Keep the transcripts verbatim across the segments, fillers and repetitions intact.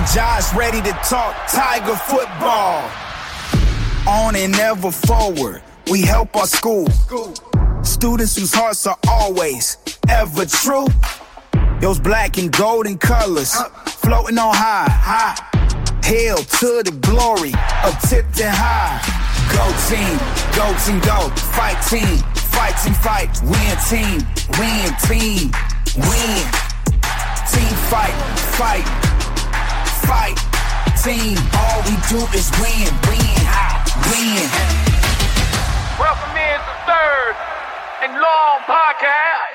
and Josh ready to talk Tiger football. On and ever forward, we help our school. Students whose hearts are always ever true. Those black and golden colors floating on high, high. Hail to the glory of Tipton High. Go team, go team, go. Fight team, fight team, fight. Win team, win team, win. Team fight, fight, fight. Team, all we do is win, win, win. Welcome in to third and long podcast.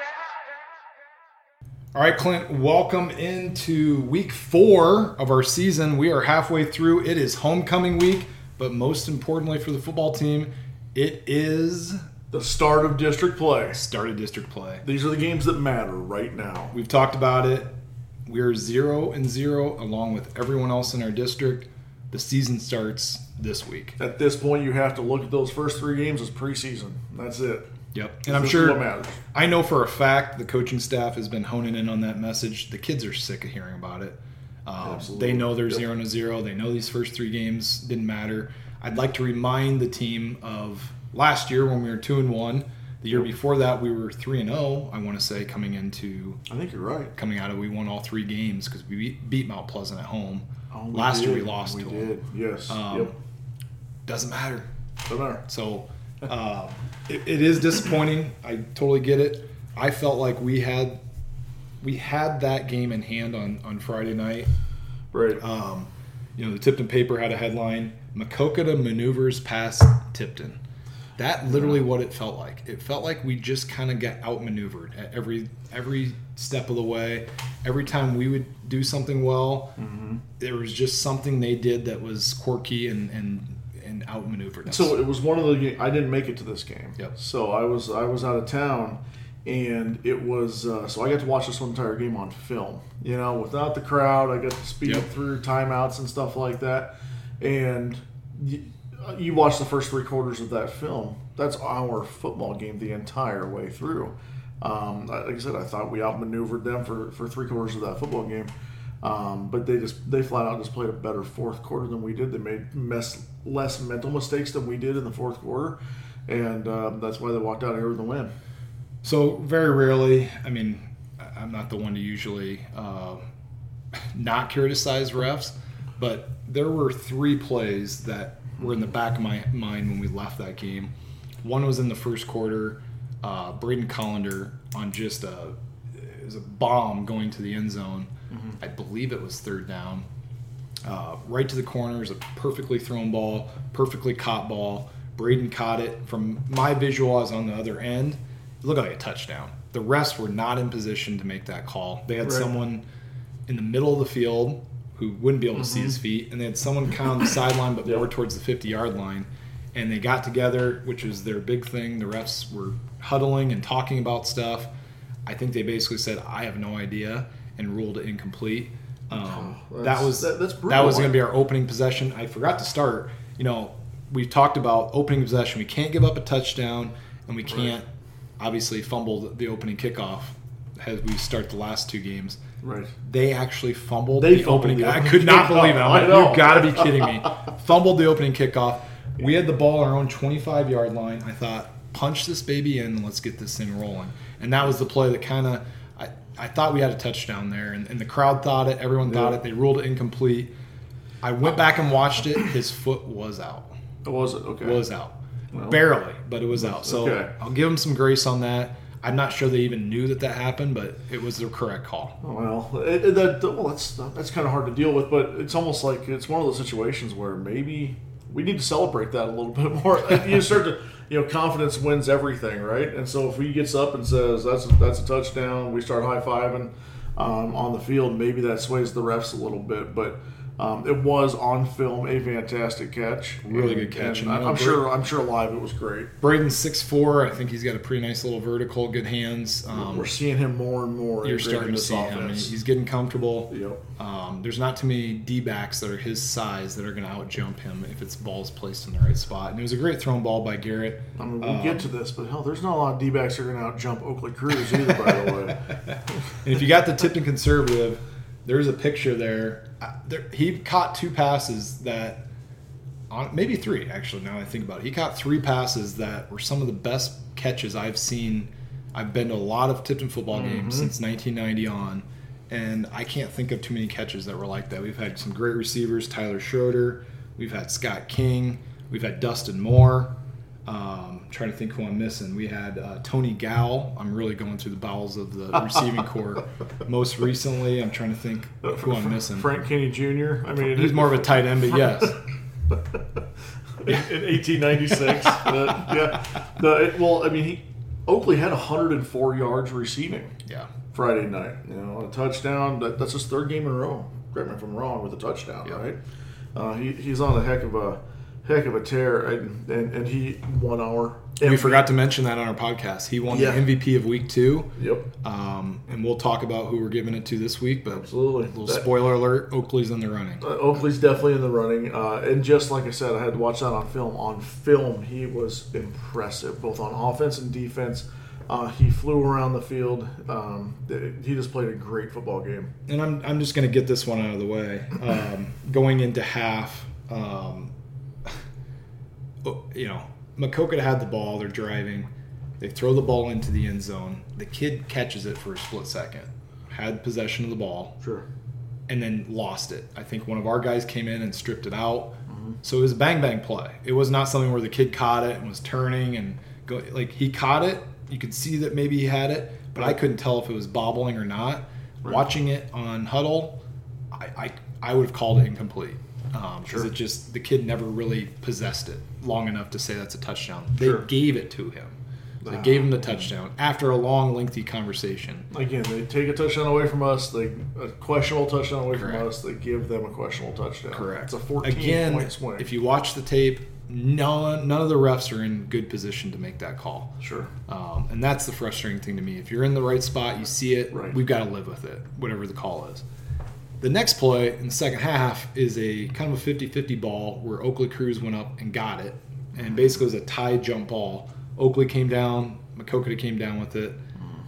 All right, Clint, welcome into week four of our season. We are halfway through. It is homecoming week, but most importantly for the football team, it is the start of district play. Start of district play. These are the games that matter right now. We've talked about it. We're zero and zero along with everyone else in our district. The season starts this week. At this point, you have to look at those first three games as preseason. That's it. Yep. And I'm this sure, is what matters. I know for a fact the coaching staff has been honing in on that message. The kids are sick of hearing about it. Um, Absolutely. They know they're Yep. zero to zero. They know these first three games didn't matter. I'd like to remind the team of last year when we were two and one. The year before that, we were three and zero. I want to say coming into. I think you're right. Coming out of, we won all three games because we beat, beat Mount Pleasant at home. Oh, we last did. year we lost we to did. them. Yes. Um, yep. Doesn't matter. Doesn't matter. So uh, it, it is disappointing. I totally get it. I felt like we had we had that game in hand on, on Friday night. Right. Um, you know, the Tipton paper had a headline: Maquoketa maneuvers past Tipton. That literally what it felt like. It felt like we just kind of got outmaneuvered at every every step of the way. Every time we would do something well, mm-hmm. there was just something they did that was quirky and and, and outmaneuvered us. So it was one of the. I didn't make it to this game. Yep. So I was I was out of town, and it was uh, so I got to watch this whole entire game on film. You know, without the crowd, I got to speed Yep. through timeouts and stuff like that, and. You, You watch the first three quarters of that film. That's our football game the entire way through. Um, like I said, I thought we outmaneuvered them for, for three quarters of that football game, um, but they just they flat out just played a better fourth quarter than we did. They made mess, less mental mistakes than we did in the fourth quarter, and um, that's why they walked out here with the win. So very rarely, I mean, I'm not the one to usually uh, not criticize refs, but there were three plays that were in the back of my mind when we left that game. One was in the first quarter. Uh, Braden Collender on just a it was a bomb going to the end zone. Mm-hmm. I believe it was third down. Uh, right to the corner is a perfectly thrown ball, perfectly caught ball. Braden caught it. From my visual, I was on the other end. It looked like a touchdown. The refs were not in position to make that call. They had right. someone in the middle of the field who wouldn't be able to mm-hmm. see his feet, and they had someone kind of on the sideline but yep. more towards the fifty-yard line, and they got together, which was their big thing. The refs were huddling and talking about stuff. I think they basically said, I have no idea, and ruled it incomplete. Um, oh, that was that, that's that was going to be our opening possession. I forgot to start. You know, we've talked about opening possession. We can't give up a touchdown, and we can't right. obviously fumble the opening kickoff as we start the last two games. Right. They actually fumbled they the fumbled opening. The I opening could not kickoff. believe it. I'm I like, know. you got to be kidding me. Fumbled the opening kickoff. We had the ball on our own twenty-five yard line. I thought, punch this baby in and let's get this thing rolling. And that was the play that kind of, I, I thought we had a touchdown there. And, and the crowd thought it. Everyone thought yeah. it. They ruled it incomplete. I went back and watched it. His foot was out. Oh, was it? Okay. Was out. Well, Barely, but it was out. So okay. I'll give him some grace on that. I'm not sure they even knew that that happened, but it was the correct call. Well, it, it, that, well, that's that's kind of hard to deal with, but it's almost like it's one of those situations where maybe we need to celebrate that a little bit more. You start to, you know, confidence wins everything, right? And so if he gets up and says that's a, that's a touchdown, we start high fiving um, on the field. Maybe that sways the refs a little bit, but. Um, it was on film a fantastic catch, really and, good catch. And and I'm sure, I'm sure live it was great. Braden's six foot four. I think he's got a pretty nice little vertical, good hands. Um, We're seeing him more and more. You're starting to see him. He's getting comfortable. Yep. Um, there's not too many D-backs that are his size that are going to out-jump him if it's ball's placed in the right spot. And it was a great thrown ball by Garrett. I mean, we'll um, get to this, but hell, there's not a lot of D-backs that are going to out-jump Oakley Cruz either, by the way. And if you got the Tipton conservative, there's a picture there. Uh, there. He caught two passes that, on, maybe three actually. Now that I think about it, he caught three passes that were some of the best catches I've seen. I've been to a lot of Tipton football games mm-hmm. since nineteen ninety on, and I can't think of too many catches that were like that. We've had some great receivers, Tyler Schroeder. We've had Scott King. We've had Dustin Moore. Um, trying to think who I'm missing. We had uh, Tony Gow. I'm really going through the bowels of the receiving corps. Most recently, I'm trying to think who I'm missing. Frank Kenny Junior I mean, he's more of a tight end, but yes. in eighteen ninety-six, uh, yeah. The, it, well, I mean, he Oakley had one hundred four yards receiving. Yeah. Friday night, you know, a touchdown. That, that's his third game in a row. Correct me if I'm wrong with a touchdown, yeah. right? Uh, he he's on a heck of a. Heck of a tear, and, and, and he won our. And we forgot to mention that on our podcast. He won yeah. the M V P of week two. Yep. Um, and we'll talk about who we're giving it to this week. But absolutely, a little that, spoiler alert: Oakley's in the running. Uh, Oakley's definitely in the running, uh, and just like I said, I had to watch that on film. On film, he was impressive, both on offense and defense. Uh, he flew around the field. Um, he just played a great football game. And I'm I'm just going to get this one out of the way. Um, going into half. Um, You know, Maquoketa had the ball. They're driving. They throw the ball into the end zone. The kid catches it for a split second. Had possession of the ball. Sure. And then lost it. I think one of our guys came in and stripped it out. Mm-hmm. So it was a bang-bang play. It was not something where the kid caught it and was turning and go. Like, he caught it. You could see that maybe he had it, but right. I couldn't tell if it was bobbling or not. Right. Watching it on Huddle, I, I, I would have called it incomplete. Because um, sure. it just the kid never really possessed it long enough to say that's a touchdown. They sure. gave it to him. They uh, gave him the touchdown after a long, lengthy conversation. Again, they take a touchdown away from us. They a questionable touchdown away Correct. from us. They give them a questionable touchdown. Correct. It's a fourteen Again, point swing. If you watch the tape, none none of the refs are in good position to make that call. Sure. Um, and that's the frustrating thing to me. If you're in the right spot, you see it. Right. We've got to live with it, whatever the call is. The next play in the second half is a kind of a fifty-fifty ball where Oakley Cruz went up and got it. And basically it was a tie jump ball. Oakley came down, Maquoketa came down with it.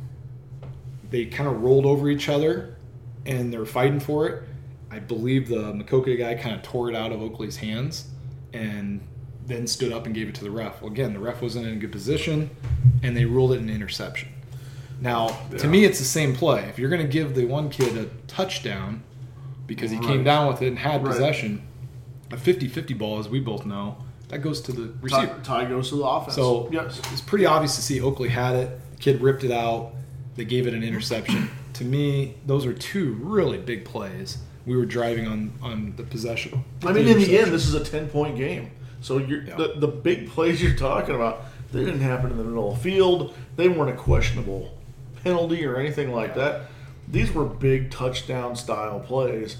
They kind of rolled over each other and they were fighting for it. I believe the Maquoketa guy kind of tore it out of Oakley's hands and then stood up and gave it to the ref. Well, again, the ref wasn't in a good position and they ruled it an interception. Now, yeah. to me, it's the same play. If you're going to give the one kid a touchdown because he right. came down with it and had right. possession, a fifty-fifty ball, as we both know, that goes to the receiver. Tie, tie goes to the offense. So yes. it's pretty obvious to see Oakley had it. The kid ripped it out. They gave it an interception. To me, those are two really big plays. We were driving on, on the possession. I mean, in the end, this is a ten-point game. So you're, yeah. the, the big plays you're talking about, they didn't happen in the middle of the field. They weren't a questionable penalty or anything like yeah. that. These were big touchdown-style plays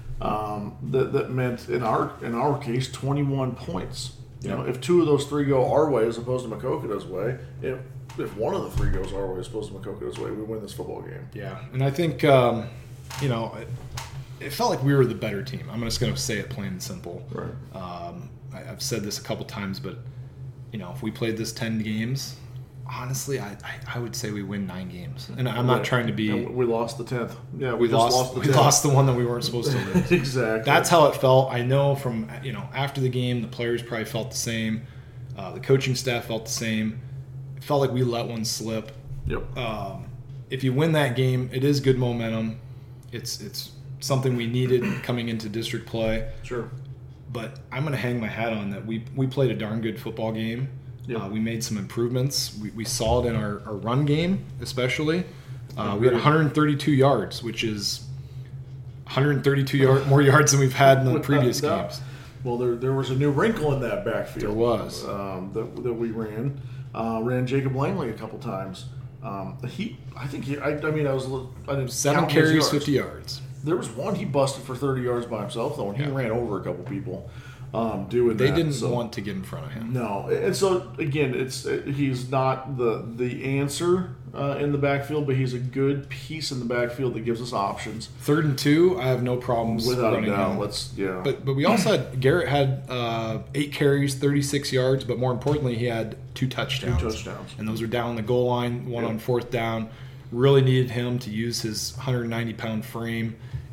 um, that, that meant, in our in our case, twenty-one points. You yeah. know, if two of those three go our way as opposed to Maquoketa's way, if if one of the three goes our way as opposed to Maquoketa's way, we win this football game. Yeah, and I think, um, you know, it, it felt like we were the better team. I'm just going to say it plain and simple. Right. Um, I, I've said this a couple times, but, you know, if we played this ten games, honestly, I, I, I would say we win nine games. And I'm not right. trying to be... And we lost the tenth. Yeah, we, we just lost, lost the We tenth. lost the one that we weren't supposed to lose. Exactly. That's how it felt. I know from, you know, after the game, the players probably felt the same. Uh, the coaching staff felt the same. It felt like we let one slip. Yep. Um, if you win that game, it is good momentum. It's it's something we needed coming into district play. Sure. But I'm going to hang my hat on that. We we played a darn good football game. Yep. Uh, we made some improvements. We, we saw it in our, our run game, especially. Uh, we had one hundred thirty-two yards, which is one hundred thirty-two yard, more yards than we've had in the previous games. Well, there there was a new wrinkle in that backfield. There was. Um, that, that we ran. Uh, ran Jacob Langley a couple times. Um, he, I think he, I, I mean, I was, I didn't Seven carries, fifty yards. There was one he busted for thirty yards by himself, though, and he yeah. ran over a couple people. Um, doing they that. didn't so, want to get in front of him. No, and so again, it's he's not the the answer uh, in the backfield, but he's a good piece in the backfield that gives us options. Third and two, I have no problems without running a doubt. him. Let's yeah. But but we also had Garrett had uh, eight carries, thirty-six yards, but more importantly, he had two touchdowns. Two touchdowns, and those were down the goal line, one yep. on fourth down. Really needed him to use his one hundred ninety pound frame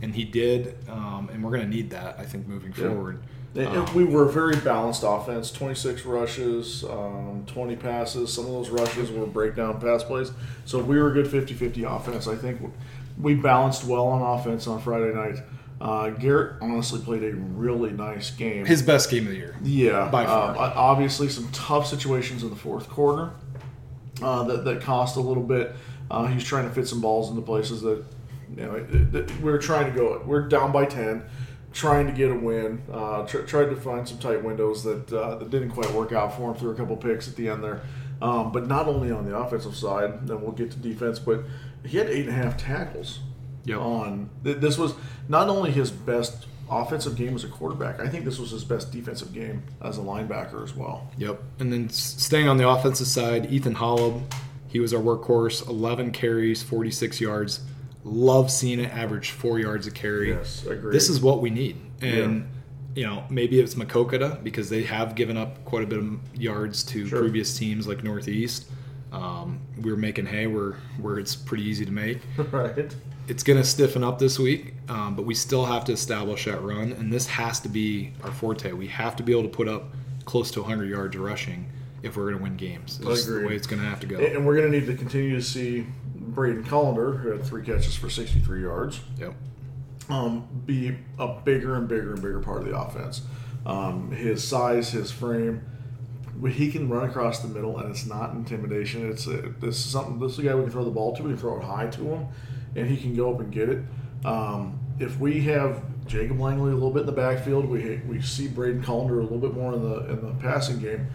and he did, um, and we're going to need that, I think, moving Yeah. forward. And, and Um, we were a very balanced offense. twenty-six rushes, um, twenty passes. Some of those rushes were breakdown pass plays. So we were a good fifty-fifty offense. I think we balanced well on offense on Friday night. Uh, Garrett honestly played a really nice game. His best game of the year. Yeah, by far. Uh, obviously, some tough situations in the fourth quarter uh, that that cost a little bit. Uh, he was trying to fit some balls into places that you know it, it, we were trying to go. We're down by ten, trying to get a win. Uh, tr- tried to find some tight windows that uh, that didn't quite work out for him. Threw a couple picks at the end there, um, but not only on the offensive side. Then we'll get to defense, but he had eight and a half tackles. Yep. On th- this was not only his best offensive game as a quarterback. I think this was his best defensive game as a linebacker as well. Yep. And then s- staying on the offensive side, Ethan Holub, he was our workhorse, eleven carries, forty-six yards. Love seeing it average four yards a carry. Yes, agreed. This is what we need. And, you know, maybe it's Makokata because they have given up quite a bit of yards to Sure. previous teams like Northeast. Um, we were making hay where, where it's pretty easy to make. Right. It's going to stiffen up this week, um, but we still have to establish that run, and this has to be our forte. We have to be able to put up close to one hundred yards rushing if we're going to win games. It's just the Agreed. way it's going to have to go. And we're going to need to continue to see Braden Collender, who had three catches for sixty-three yards, Yep. um, be a bigger and bigger and bigger part of the offense. Um, his size, his frame, he can run across the middle, and it's not intimidation. It's a, this is something. This is a guy we can throw the ball to. We can throw it high to him, and he can go up and get it. Um, if we have Jacob Langley a little bit in the backfield, we we see Braden Collender a little bit more in the in the passing game.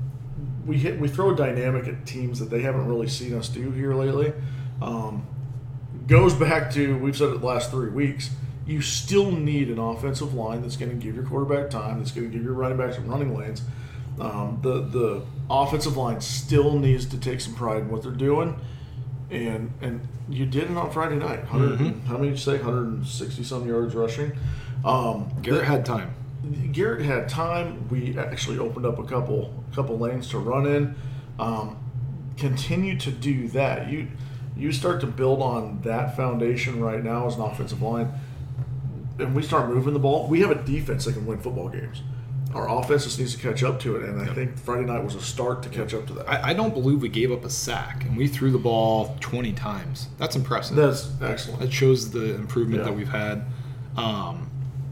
We hit we throw a dynamic at teams that they haven't really seen us do here lately. Um, goes back to, we've said it the last three weeks. You still need an offensive line that's going to give your quarterback time, that's going to give your running backs some running lanes. Um, the the offensive line still needs to take some pride in what they're doing, and and you did it on Friday night. one hundred, Mm-hmm. How many did you say? one hundred sixty some yards rushing. Um, Garrett the- had time. Garrett had time. We actually opened up a couple couple lanes to run in. Um, continue to do that. You you start to build on that foundation right now as an offensive line, and we start moving the ball. We have a defense that can win football games. Our offense just needs to catch up to it, and I think Friday night was a start to catch up to that. I, I don't believe we gave up a sack, and we threw the ball twenty times. That's impressive. That's excellent. That shows the improvement Yeah. that we've had. Um,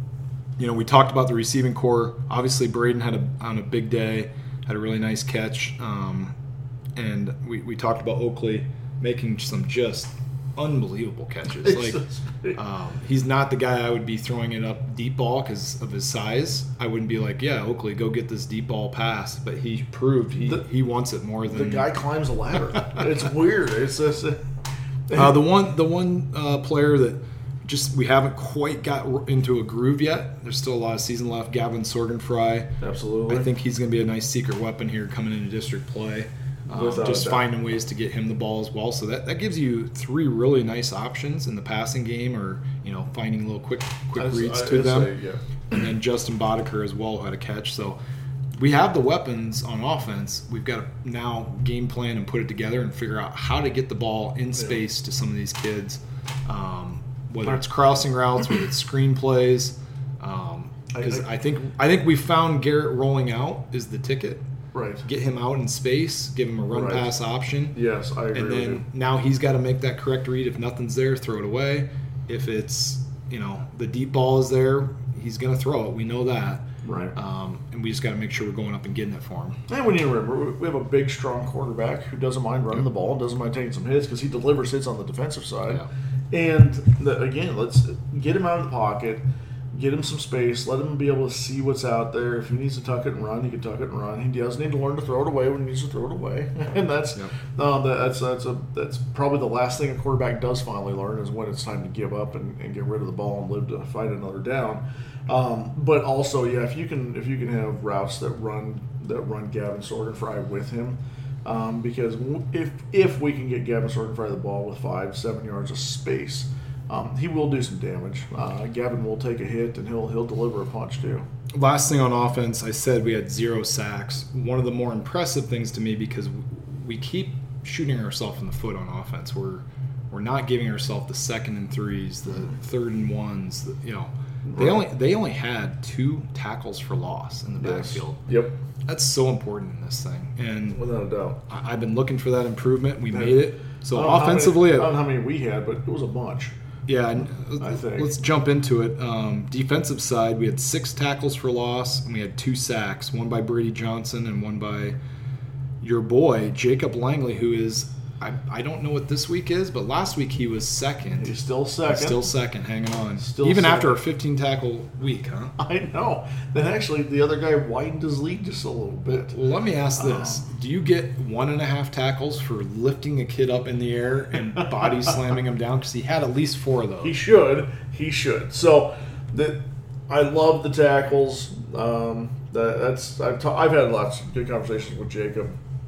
you know, we talked about the receiving core. Obviously, Braden had a on a big day, had a really nice catch, um, and we, we talked about Oakley making some just unbelievable catches. Like, um, he's not the guy I would be throwing it up deep ball because of his size. I wouldn't be like, yeah, Oakley, go get this deep ball pass. But he proved he, The- he wants it more than The guy climbs a ladder. It's weird. It's just. Uh, the one, the one uh, player that just we haven't quite got r- into a groove yet. There's still a lot of season left. Gavin Sorgenfry. Absolutely. I think he's going to be a nice secret weapon here coming into district play. Um, Without just a doubt. finding ways to get him the ball as well. So that, that gives you three really nice options in the passing game, or you know, finding little quick quick I'd- reads I'd to them. say, yeah. And then Justin Boddicker as well, who had a catch. So we have the weapons on offense. We've got to now game plan and put it together and figure out how to get the ball in space to some of these kids, um, whether it's crossing routes, whether it's screen plays. Um, because I- I, think I think we found Garrett rolling out is the ticket. Right. Get him out in space, give him a run Right. pass option. Yes, I agree And with then you. now he's got to make that correct read. If nothing's there, throw it away. If it's, you know, the deep ball is there, he's going to throw it. We know that. Right. Um, and we just got to make sure we're going up and getting it for him. And we need to remember, we have a big, strong quarterback who doesn't mind running the ball and doesn't mind taking some hits because he delivers hits on the defensive side. And the, again, let's get him out of the pocket, get him some space, let him be able to see what's out there. If he needs to tuck it and run, he can tuck it and run. He does need to learn to throw it away when he needs to throw it away, and that's Yep. um, that, that's that's a that's probably the last thing a quarterback does finally learn is when it's time to give up and, and get rid of the ball and live to fight another down. Um, but also, yeah, if you can if you can have routes that run that run Gavin Sorgenfry with him. Um, because w- if if we can get Gavin Sorgenfry the ball with five, seven yards of space, um, he will do some damage. Uh, Gavin will take a hit and he'll he'll deliver a punch too. Last thing on offense, I said we had zero sacks. One of the more impressive things to me, because we keep shooting ourselves in the foot on offense. We're we're not giving ourselves the second and threes, the third and ones. The, you know, they only they only had two tackles for loss in the Yes. backfield. Yep. That's so important in this thing, and Without a doubt. I, I've been looking for that improvement. We made it. So I don't know how offensively, many, I don't know how many we had, but it was a bunch. yeah, and I think. let's jump into it. Um, defensive side, we had six tackles for loss, and we had two sacks, one by Brady Johnson and one by your boy, Jacob Langley, who is, I, I don't know what this week is, but last week he was second. He's still second. Still second, hanging on. Still Even second. after a fifteen-tackle week, huh? I know. Then actually, the other guy widened his lead just a little bit. Well, let me ask this. Do you get one and a half tackles for lifting a kid up in the air and body slamming him down? Because he had at least four of those. He should. He should. So, the, I love the tackles. Um, that, that's I've, ta- I've had lots of good conversations with Jacob,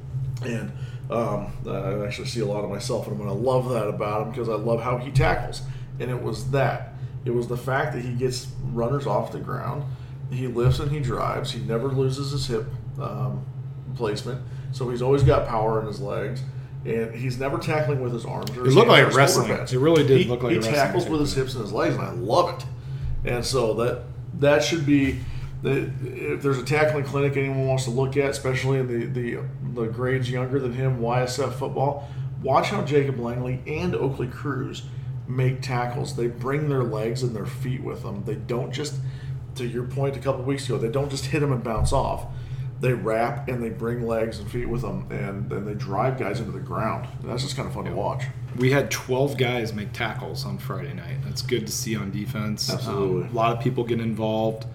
and um, I actually see a lot of myself in him, and I love that about him because I love how he tackles. And it was that. It was the fact that he gets runners off the ground. He lifts and he drives. He never loses his hip um, placement, so he's always got power in his legs. And he's never tackling with his arms. Or It his looked hands like or his shoulder wrestling. pads. It really did he, look like he a wrestling tackles with his technique. hips and his legs, and I love it. And so that that should be the, if there's a tackling clinic anyone wants to look at, especially in the, the the grades younger than him, Y S F football, watch how Jacob Langley and Oakley Cruz make tackles. They bring their legs and their feet with them. They don't just, to your point a couple of weeks ago, they don't just hit them and bounce off. They wrap and they bring legs and feet with them, and then they drive guys into the ground. And that's just kind of fun to watch. We had twelve guys make tackles on Friday night. That's good to see on defense. Absolutely. Um, a lot of people get involved.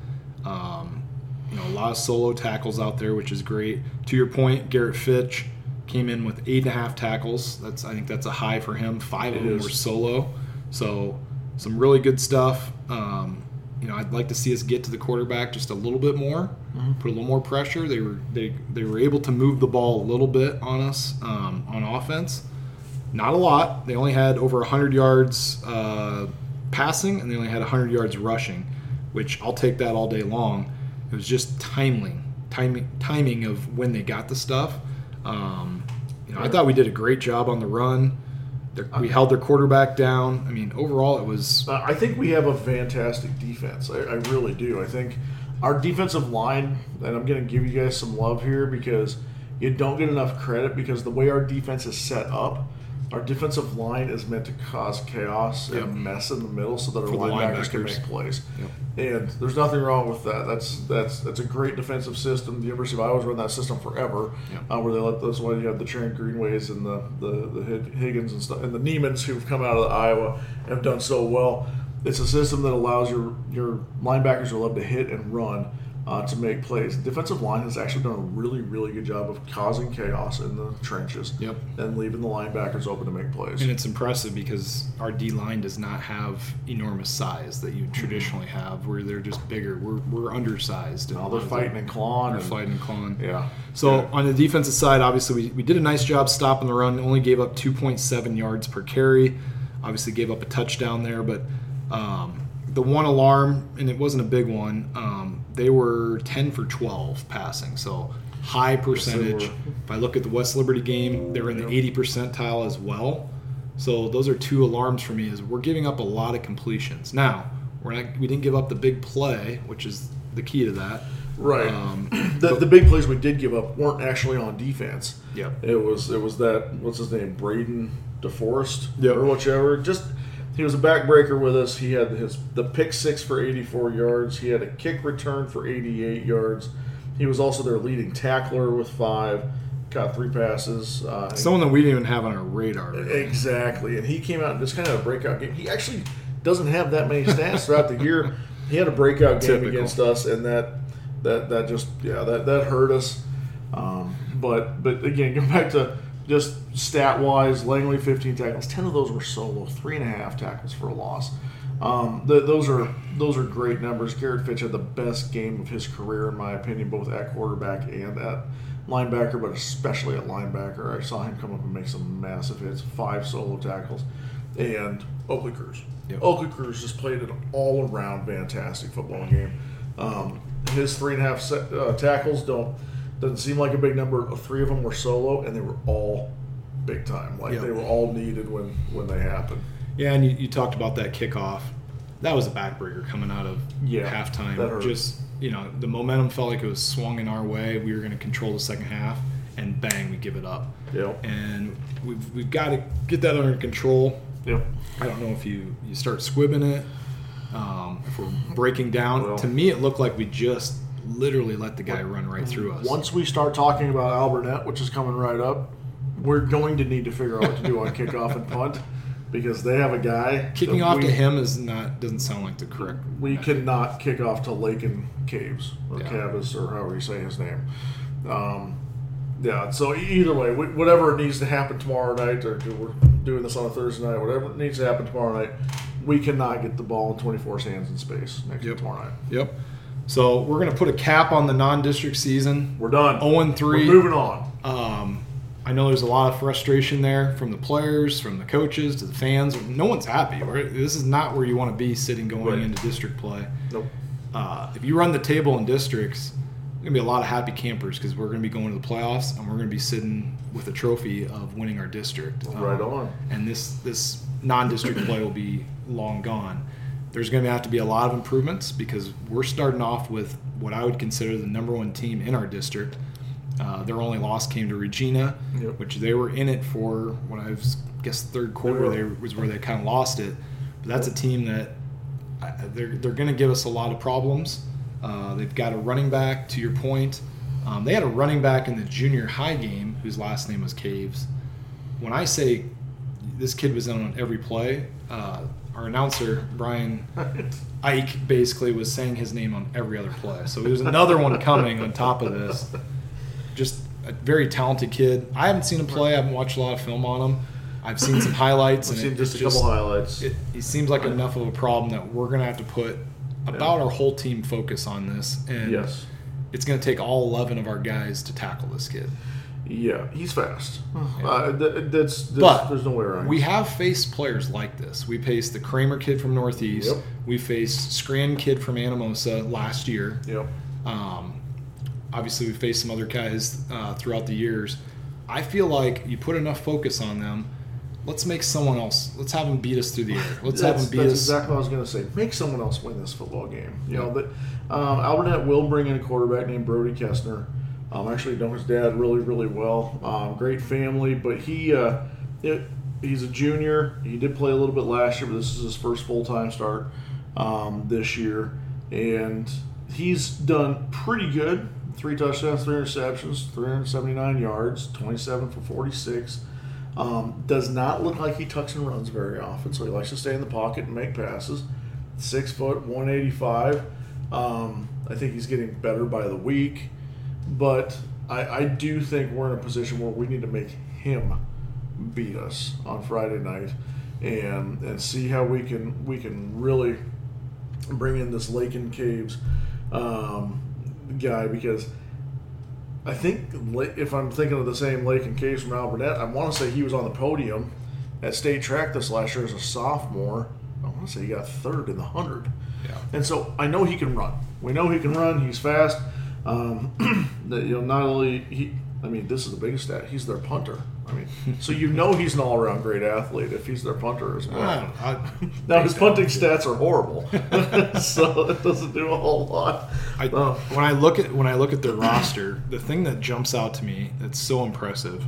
Um, you know, a lot of solo tackles out there, which is great. To your point, Garrett Fitch came in with eight and a half tackles. That's I think that's a high for him. Five of It them is. were solo. So some really good stuff. Um, you know, I'd like to see us get to the quarterback just a little bit more, Mm-hmm. put a little more pressure. They were they they were able to move the ball a little bit on us um, on offense. Not a lot. They only had over one hundred yards uh, passing, and they only had one hundred yards rushing, which I'll take that all day long. It was just timing, timing, timing of when they got the stuff. Um, you know, I thought we did a great job on the run. They're, we held their quarterback down. I mean, overall, it was Uh, I think we have a fantastic defense. I, I really do. I think our defensive line, and I'm going to give you guys some love here because you don't get enough credit because the way our defense is set up, our defensive line is meant to cause chaos Yep. and mess in the middle so that our For the linebackers can linebackers. make plays. Yep. And there's nothing wrong with that. That's that's that's a great defensive system. The University of Iowa's run that system forever, Yep. uh, where they let that's why you have the Trent Greenways and the the, the Hig- Higgins and stuff and the Niemans who've come out of Iowa and have done so well. It's a system that allows your your linebackers to love to hit and run uh, to make plays. The defensive line has actually done a really really good job of causing chaos in the trenches Yep. and leaving the linebackers open to make plays. and it's impressive because our D line does not have enormous size that you traditionally have, where they're just bigger. We're we're undersized. Now they're fighting and clawing. They're and- fighting and clawing. Yeah. So Yeah. on the defensive side, obviously we, we did a nice job stopping the run. Only gave up two point seven yards per carry. Obviously gave up a touchdown there, but um, the one alarm, and it wasn't a big one, um, they were ten for twelve passing. So high percentage. were. If I look at the West Liberty game, they were in the eighty percentile as well. So those are two alarms for me. Is we're giving up a lot of completions. Now we're not. We didn't give up the big play, which is the key to that. Right. Um, the, the big plays we did give up weren't actually on defense. Yep. It was it was that what's his name Braden DeForest Yep. or whichever. Just he was a backbreaker with us. He had his the pick six for eighty-four yards. He had a kick return for eighty-eight yards. He was also their leading tackler with five. Caught three passes. Uh, Someone that we didn't even have on our radar. Really. Exactly, and he came out in just kind of a breakout game. He actually doesn't have that many stats throughout the year. He had a breakout game Typical. against us, and that that that just yeah that that hurt us. Um, but but again, go back to just stat wise, Langley fifteen tackles, ten of those were solo, three and a half tackles for a loss. Um, th- those are those are great numbers. Garrett Fitch had the best game of his career, in my opinion, both at quarterback and at linebacker, but especially at linebacker. I saw him come up and make some massive hits, five solo tackles, and Oakley Cruz. Yep. Oakley Cruz just played an all-around fantastic football game. Um, his three and a half set, uh, tackles don't doesn't seem like a big number. Three of them were solo, and they were all big time. Like Yep. they were all needed when, when they happened. Yeah, and you, you talked about that kickoff. That was a backbreaker coming out of Yeah, halftime. that hurt. Just, you know, the momentum felt like it was swung in our way. We were going to control the second half, and bang, we give it up. Yep. And we've, we've got to get that under control. Yep. I don't know if you, you start squibbing it, um, if we're breaking down. Well, to me, it looked like we just literally let the guy run right through us. Once we start talking about Alburnett, which is coming right up, we're going to need to figure out what to do on kickoff and punt because they have a guy. Kicking that off we, to him is not doesn't sound like the correct. We cannot kick off to Lakin Caves or Yeah. Cavis or however you say his name. Um, yeah, so either way, wh- whatever needs to happen tomorrow night, or we're doing this on a Thursday night, whatever needs to happen tomorrow night, we cannot get the ball in twenty-four's hands in space next Yep. to tomorrow night. Yep. So we're going to put a cap on the non-district season. We're done. oh and three. We're moving on. Um, I know there's a lot of frustration there from the players, from the coaches, to the fans. No one's happy. Right? This is not where you want to be sitting going Right. into district play. Nope. Uh, if you run the table in districts, there's going to be a lot of happy campers because we're going to be going to the playoffs and we're going to be sitting with a trophy of winning our district. Right Um, on. And this, this non-district play will be long gone. There's going to have to be a lot of improvements because we're starting off with what I would consider the number one team in our district. Uh, their only loss came to Regina, Yep. which they were in it for when I was, guess third quarter were. they was where they kind of lost it. But that's a team that I, they're they're going to give us a lot of problems. Uh, they've got a running back. To your point, um, they had a running back in the junior high game whose last name was Caves. When I say this kid was in on every play, uh, our announcer Brian Ike basically was saying his name on every other play. So there's another one coming on top of this. Just a very talented kid. I haven't seen him play. I haven't watched a lot of film on him. I've seen some highlights. I've and seen it, just it's a couple highlights. It, he seems like enough of a problem that we're going to have to put about our whole team focus on this. And Yes. it's going to take all eleven of our guys to tackle this kid. Yeah, he's fast. Uh, th- that's, that's But there's no way around. we have faced players like this. We faced the Kramer kid from Northeast. Yep. We faced Scran kid from Anamosa last year. Yep. Um, obviously, we faced some other guys uh, throughout the years. I feel like you put enough focus on them. Let's make someone else. Let's have them beat us through the air. Let's have that's, them beat that's us. exactly what I was going to say. Make someone else win this football game. You know, but um, Alburnett will bring in a quarterback named Brody Kestner. Um, I actually know his dad really, really well. Um, great family, but he uh, it, he's a junior. He did play a little bit last year, but this is his first full-time start um, this year. And he's done pretty good. Three touchdowns, three interceptions, three hundred seventy-nine yards, twenty-seven for forty-six. Um, does not look like he tucks and runs very often, so he likes to stay in the pocket and make passes. Six foot, one eighty-five. Um, I think he's getting better by the week, but I, I do think we're in a position where we need to make him beat us on Friday night, and and see how we can we can really bring in this Lakin Caves um, guy, because I think if I'm thinking of the same Lakin Caves from Alburnett, I want to say he was on the podium at state track this last year as a sophomore. I want to say he got third in the hundred. Yeah. And so I know he can run. We know he can run. He's fast. Um, that, you know, not only he. I mean, this is the biggest stat. He's their punter. I mean, so you know he's an all-around great athlete if he's their punter as well. I, I, Now his punting stats are horrible, so it doesn't do a whole lot. I, Uh, when I look at when I look at their roster, the thing that jumps out to me that's so impressive,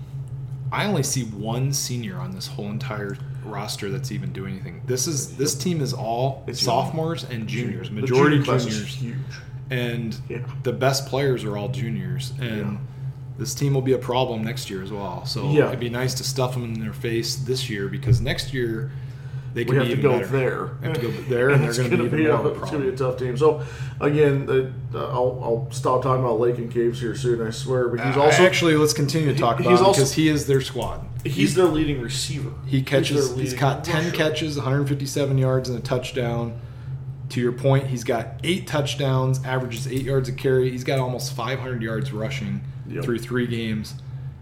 I only see one senior on this whole entire roster that's even doing anything. This is this team is all It's sophomores and juniors, The majority junior class is juniors, huge. and Yeah. the best players are all juniors. And Yeah. this team will be a problem next year as well. So Yeah. it'd be nice to stuff them in their face this year, because next year they can We have be to even go better. there. They have to go there, and they're it's going to be even be more a, of a It's going to be a problem. tough team. So, again, uh, I'll, I'll stop talking about Lakin Caves here soon, I swear. But he's Uh, also actually, let's continue to talk he- about he's him also- because he is their squad. he's their leading receiver. He He's catches. their He's leading got ten rusher. catches, one hundred fifty-seven yards, and a touchdown. To your point, he's got eight touchdowns, averages eight yards a carry. He's got almost five hundred yards rushing Yep. through three games.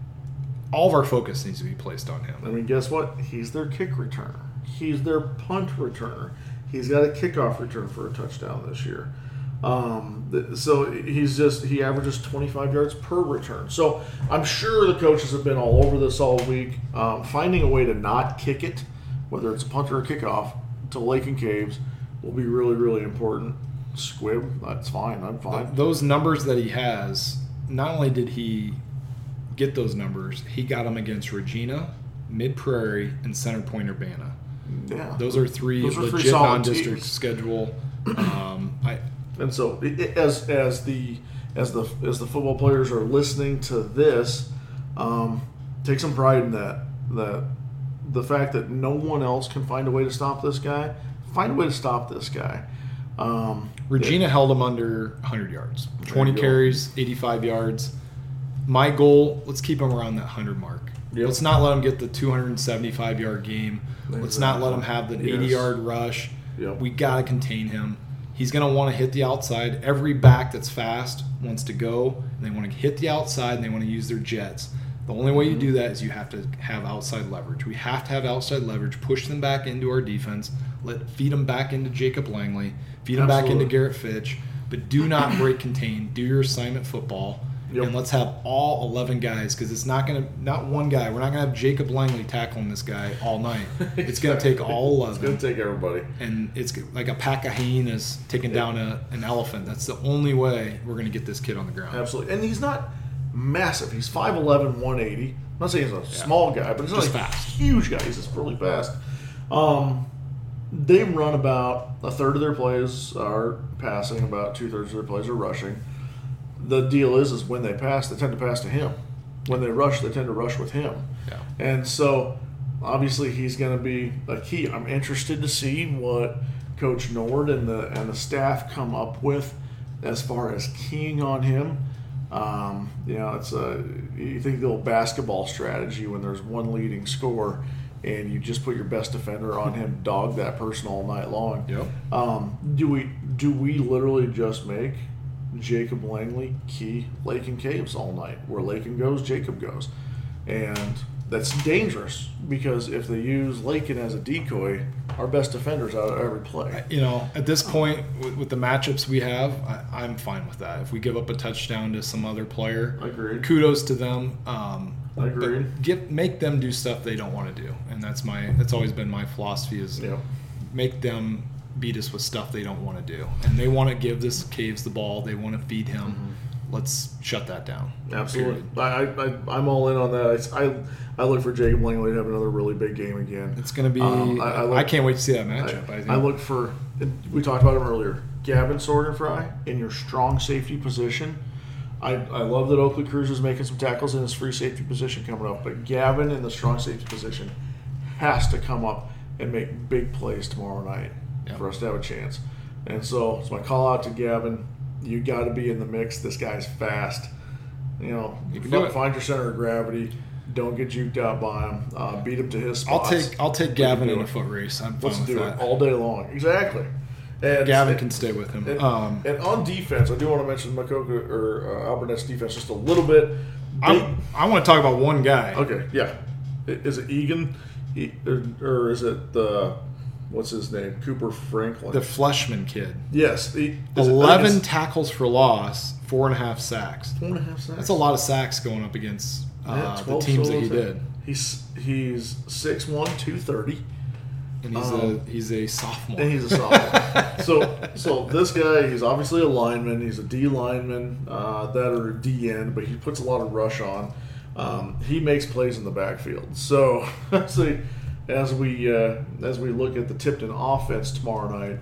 All of our focus needs to be placed on him. I mean, guess what? He's their kick returner. He's their punt returner. He's got a kickoff return for a touchdown this year. Um, th- so he's just he averages twenty-five yards per return. So I'm sure the coaches have been all over this all week. Um, finding a way to not kick it, whether it's a punt or a kickoff, to Lake and Caves will be really, really important. Squib, that's fine. I'm fine. Those numbers that he has, not only did he get those numbers, he got them against Regina, Mid-Prairie, and Center Point Urbana. Yeah, Those are three Those are three legit solid non-district teams. schedule. Um, I And so, it, it- as as the as the as the football players are listening to this, um, take some pride in that. That the fact that no one else can find a way to stop this guy. Find a way to stop this guy. Um, Regina held him under one hundred yards, twenty you go. carries, eighty-five yards. My goal: let's keep him around that one hundred mark. Yep. Let's not let him get the two hundred seventy-five yard game. Let's not let him have the Yes. eighty yard rush. Yep. We got to contain him. He's going to want to hit the outside. Every back that's fast wants to go, and they want to hit the outside, and they want to use their jets. The only way you do that is you have to have outside leverage. We have to have outside leverage, push them back into our defense, let feed them back into Jacob Langley, feed them back into Absolutely. Garrett Fitch, but do not break contain. Do your assignment football. Yep. And let's have all eleven guys, because it's not going to, not one guy. We're not going to have Jacob Langley tackling this guy all night. It's going to take all eleven. It's going to take everybody. And it's like a pack of hyenas taking down a, an elephant. That's the only way we're going to get this kid on the ground. Absolutely. And he's not massive. He's five eleven, one eighty. I'm not saying he's a small guy, but he's not Just a fast. huge guy. He's just really fast. Um, they run about a third of their plays are passing, about two thirds of their plays are rushing. The deal is, is when they pass, they tend to pass to him. When they rush, they tend to rush with him. Yeah. And so, obviously, he's going to be a key. I'm interested to see what Coach Nord and the and the staff come up with as far as keying on him. Um, you know, it's a you think the old basketball strategy when there's one leading scorer and you just put your best defender on him, dog that person all night long. Yep. Um, do we do we literally just make Jacob Langley key Lake and Caves all night? Where Lakin goes, Jacob goes. And that's dangerous because if they use Lakin as a decoy, our best defender's out of every play. You know, at this point, with, with the matchups we have, I, I'm fine with that. If we give up a touchdown to some other player, Agreed. kudos to them. Um, Agreed. But get, make them do stuff they don't want to do, and that's my that's always been my philosophy: is Yep. make them beat us with stuff they don't want to do, and they want to give this Caves the ball. They want to feed him. Mm-hmm. Let's shut that down. Absolutely. I, I, I'm all in on that. I, I, I look for Jacob Langley to have another really big game again. It's going to be. Um, I- I, I look- can't wait to see that matchup. I, I, think. I look for, we talked about him earlier, Gavin Sorgenfry in your strong safety position. I, I love that Oakley Cruz is making some tackles in his free safety position coming up, but Gavin in the strong safety position has to come up and make big plays tomorrow night Yeah. for us to have a chance. And so it's my call out to Gavin. You got to be in the mix. This guy's fast. You know, You can do it. find your center of gravity. Don't get juked out by him. Uh, beat him to his I'll spots. take I'll take Gavin do in a it. foot race. I'm fine Let's with do that. it all day long. Exactly. And Gavin and, can stay with him. And, Um, and on defense, I do want to mention Makoka or uh, Alburnette's defense just a little bit. They- I, I want to talk about one guy. okay, yeah. I- Is it Egan, E- or, or is it the what's his name? Cooper Franklin. The Fleshman kid. yes, he, is it- Eleven I think tackles for loss, four and a half sacks. it's four and a half sacks. That's a lot of sacks going up against uh, Yeah, the twelve teams that he solos. did. He's he's six one, two thirty. And he's Um, a he's a sophomore. And he's a sophomore. so, so this guy, he's obviously a lineman. He's a D lineman, uh, that or a D end, but he puts a lot of rush on. Um, he makes plays in the backfield. So, so as we uh, as we look at the Tipton offense tomorrow night,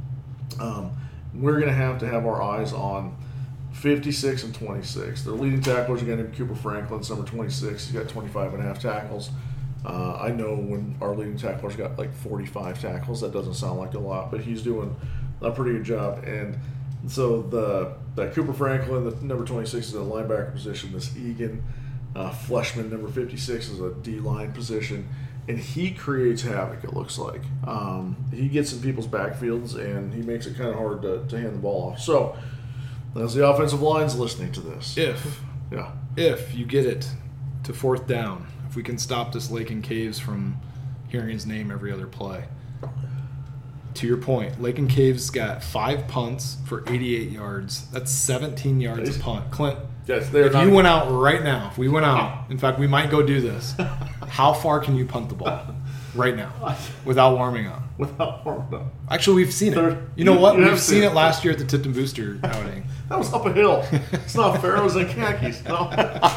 um, we're going to have to have our eyes on fifty-six and twenty-six. Their leading tacklers are going to be Cooper Franklin, number twenty-six. He's got twenty-five and a half tackles. Uh, I know when our leading tackler's got like forty-five tackles, that doesn't sound like a lot, but he's doing a pretty good job. And so the that Cooper Franklin, the number twenty-six, is a linebacker position. This Egan uh, Fleshman, number fifty-six, is a D-line position. And he creates havoc, it looks like. Um, he gets in people's backfields, and he makes it kind of hard to, to hand the ball off. So, as the offensive line's listening to this. if Yeah. if you get it to fourth down, if we can stop this Lake and Caves from hearing his name every other play, to your point, Lake and Caves got five punts for eighty-eight yards. That's seventeen yards a punt. Clint, Yes, if you went out right now, if we went out, in fact, we might go do this. How far can you punt the ball right now without warming up? Without warming up. Actually, we've seen it. There- You know you- what? you We've have seen seen it it. last year at the Tipton Booster outing. That was up a hill. It's not Pharaohs and khakis. No.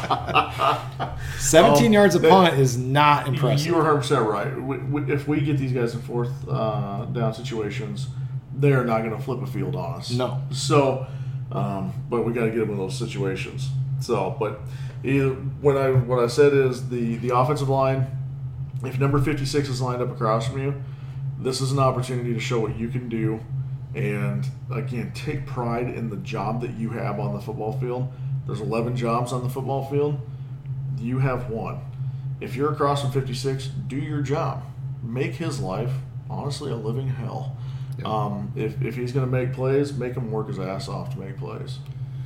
seventeen Um, yards a they- punt is not impressive. You were one hundred percent right. We, we, if we get these guys in fourth uh, down situations, they're not going to flip a field on us. No. So, um, but we got to get them in those situations. So, but either, what I what I said is the the offensive line. If number fifty-six is lined up across from you, this is an opportunity to show what you can do. And again, take pride in the job that you have on the football field. There's eleven jobs on the football field. You have one. If you're across from fifty-six, do your job. Make his life, honestly, a living hell. Yep. Um, if, if he's going to make plays, make him work his ass off to make plays.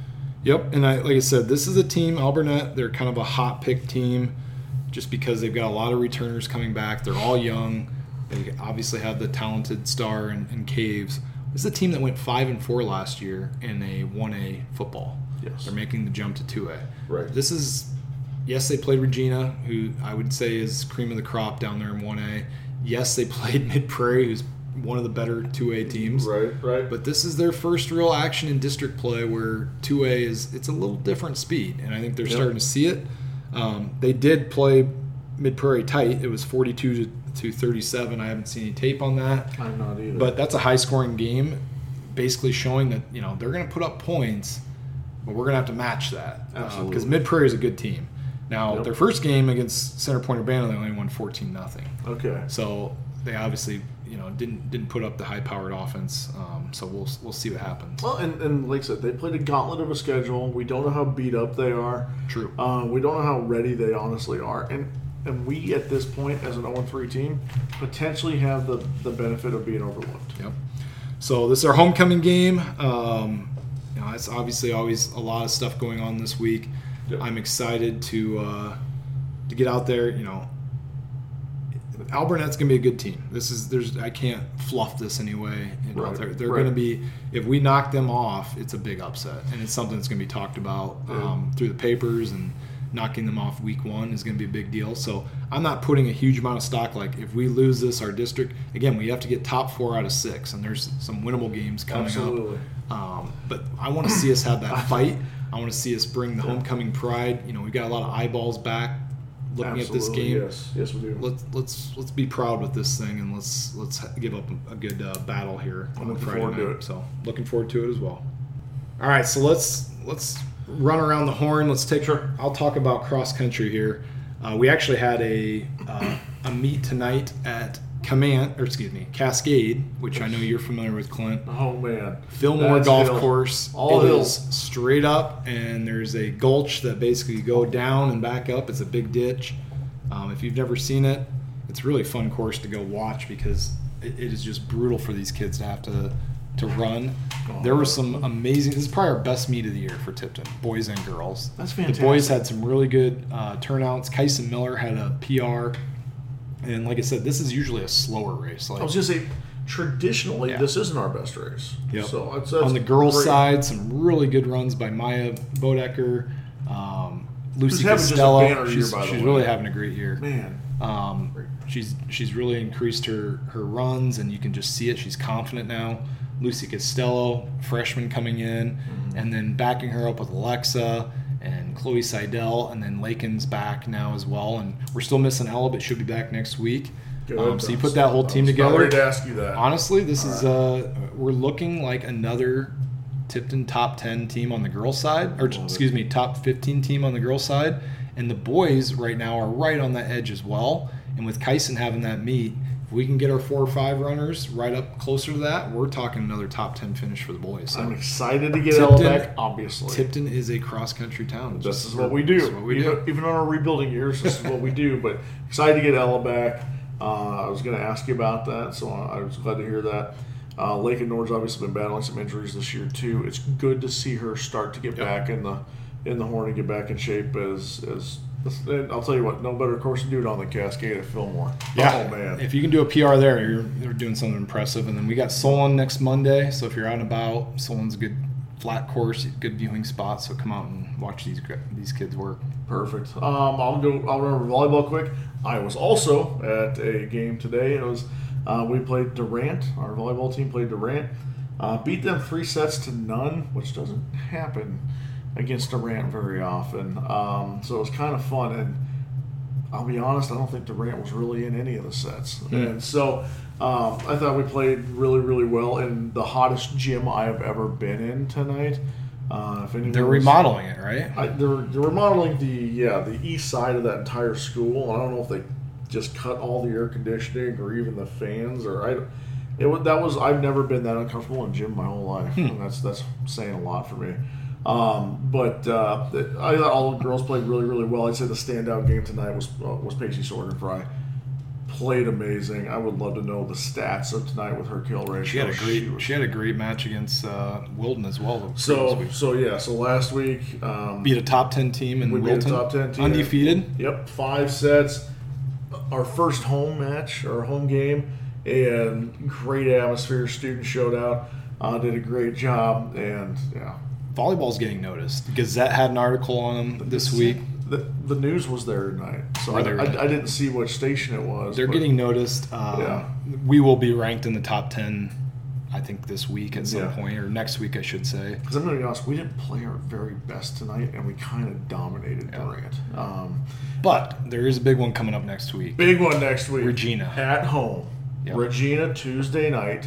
Yep, and I, like I said, this is a team, Alburnett, they're kind of a hot pick team just because they've got a lot of returners coming back. They're all young. They obviously have the talented star in, in Caves. This is a team that went five and four last year in a one A football. Yes. They're making the jump to two A. Right. This is, yes, they played Regina, who I would say is cream of the crop down there in one A. Yes, they played Mid Prairie, who's one of the better two A teams. Right, right. But this is their first real action in district play where two A is, it's a little different speed, and I think they're Yep. starting to see it. Um, they did play Mid Prairie tight. It was forty-two to, to thirty-seven. I haven't seen any tape on that. I'm not either. But that's a high-scoring game, basically showing that, you know, they're going to put up points, but we're going to have to match that. Absolutely. Because Mid Prairie is a good team. Now, Yep. their first game against Center Point Urbana, they only won fourteen nothing. okay. So they obviously, you know, didn't didn't put up the high-powered offense. Um, so we'll we'll see what happens. Well, and, and like I said, they played a gauntlet of a schedule. We don't know how beat up they are. True. Uh, we don't know how ready they honestly are. And and we, at this point, as an oh and three team, potentially have the, the benefit of being overlooked. Yep. So this is our homecoming game. Um, you know, it's obviously always a lot of stuff going on this week. Yep. I'm excited to uh, to get out there. You know, Alburnett's gonna be a good team. This is there's I can't fluff this anyway. You know, Right, they're they're right. gonna be, if we knock them off, it's a big upset, and it's something that's gonna be talked about um, through the papers, and knocking them off week one is gonna be a big deal. So I'm not putting a huge amount of stock. Like if we lose this, our district again, we have to get top four out of six, and there's some winnable games coming Absolutely. up. Um, but I want to see us have that fight. I want to see us bring the homecoming pride. You know, we've got a lot of eyeballs back looking at this Absolutely, game. Yes, yes, we do. Let's let's let's be proud with this thing, and let's let's give up a good uh, battle here on looking Friday forward night. to it. So looking forward to it as well. All right, so let's let's run around the horn. Let's take. Sure. I'll talk about cross country here. Uh, we actually had a uh, a meet tonight at Command, or excuse me, Cascade, which I know you're familiar with, Clint. Oh man, Fillmore That's Golf hill. Course. All It hills. is straight up, and there's a gulch that basically you go down and back up. It's a big ditch. Um, if you've never seen it, it's a really fun course to go watch because it, it is just brutal for these kids to have to to run. There were some amazing. This is probably our best meet of the year for Tipton, boys and girls. That's The fantastic. boys had some really good uh, turnouts. Kyson Miller had a P R, and like I said, this is usually a slower race. Like I was gonna say, traditionally, Yeah. this isn't our best race. Yep. So it's, that's on the girls' great. side, some really good runs by Maya Bodecker, um, Lucy having just a Costello. banner year, She's, by the she's way. really having a great year. man. Um, she's she's really increased her, her runs, and you can just see it. She's confident now. Lucy Costello, freshman coming in, Mm-hmm. and then backing her up with Alexa and Chloe Seidel, and then Lakin's back now as well. And we're still missing Ella, but she'll be back next week. Good. Um, so you I put was- that whole I team was about together. ready to ask you that. Honestly, this is uh, we're looking like another Tipton top ten team on the girls' side, or Love excuse me, top fifteen team on the girls' side, and the boys right now are right on that edge as well. And with Kyson having that meet, if we can get our four or five runners right up closer to that, we're talking another top ten finish for the boys. So I'm excited to get Tipton- Ella back. Obviously, Tipton is a cross-country town. This Just- is what we do. This is what we even, do. even on our rebuilding years, this is what we do. But excited to get Ella back. Uh, I was going to ask you about that, so I was glad to hear that. Uh, Lake and Nord's obviously been battling some injuries this year too. It's good to see her start to get Yep. back in the in the horn and get back in shape as as This, and I'll tell you what, no better course to do it on than Cascade at Fillmore. Yeah. Oh, man. If you can do a P R there, you're, you're doing something impressive. And then we got Solon next Monday. So if you're out and about, Solon's a good flat course, good viewing spot. So come out and watch these these kids work. Perfect. Um, I'll go. I'll remember volleyball quick. I was also at a game today. It was uh, we played Durant. Our volleyball team played Durant. Uh, beat them three sets to none, which doesn't happen against Durant very often. Um, so it was kind of fun. And I'll be honest, I don't think Durant was really in any of the sets. Mm. And so um, I thought we played really, really well in the hottest gym I have ever been in tonight. Uh, if they're remodeling it, right? I, they're, they're remodeling the yeah the east side of that entire school. I don't know if they just cut all the air conditioning or even the fans, or I. It was that was I've never been that uncomfortable in a gym my whole life, hmm. and that's that's saying a lot for me. Um, but uh, I thought all the girls played really really well. I'd say the standout game tonight was uh, was Pacey Sorgenfry. Played amazing. I would love to know the stats of tonight with her kill ratio. She had a great. She, was, she had a great match against uh, Wilton as well. So so yeah. So last week um, beat a top ten team in we Wilton. Beat a top ten team, undefeated. Yep, five sets. Our first home match, our home game, and great atmosphere. Students showed out, uh, did a great job, and yeah. Volleyball's getting noticed. Gazette had an article on them this week. The, the news was there tonight, so I, I, I didn't see which station it was. They're getting noticed. Uh, yeah. We will be ranked in the top ten, I think, this week at some yeah. point, or next week, I should say. Because I'm going to be honest, we didn't play our very best tonight, and we kind of dominated yeah. Durant. Um, but there is a big one coming up next week. Big one next week. Regina. At home. Yep. Regina, Tuesday night.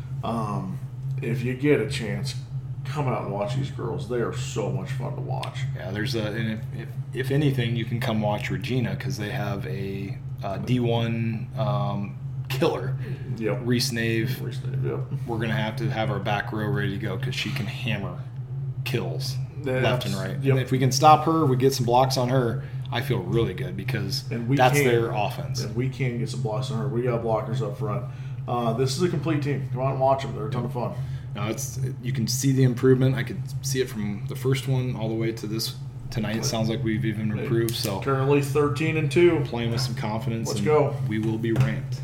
Um, if you get a chance, come out and watch these girls. They are so much fun to watch. Yeah, there's a, and if, if, if anything, you can come watch Regina because they have a uh, D one um, killer. Yep. Reese Nave. Reese Nave, yep. We're going to have to have our back row ready to go because she can hammer kills yeah, left and right. Yep. And if we can stop her, we get some blocks on her, I feel really good because that's can, their offense. And we can get some blocks on her. We got blockers up front. Uh, this is a complete team. Come out and watch them. They're a ton of fun. No, it's you can see the improvement. I could see it from the first one all the way to this tonight. It sounds like we've even improved. So currently thirteen and two, playing with some confidence. Let's and go. We will be ranked.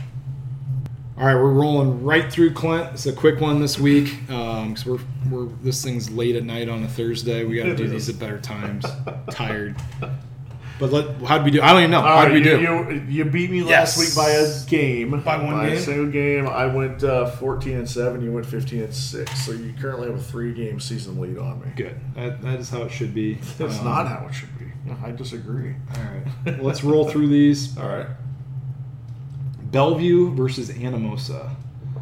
All right, we're rolling right through Clint. It's a quick one this week because um, we're we're this thing's late at night on a Thursday. We got to do these at better times. Tired. But let, how'd we do? I don't even know. How'd right, we do? You, you beat me yes. last week by a game. By one by game? a single game. I went uh, fourteen and seven. You went fifteen and six. So you currently have a three-game season lead on me. Good. That, that is how it should be. That's um, not how it should be. I disagree. All right. Well, let's roll through these. All right. Bellevue versus Anamosa.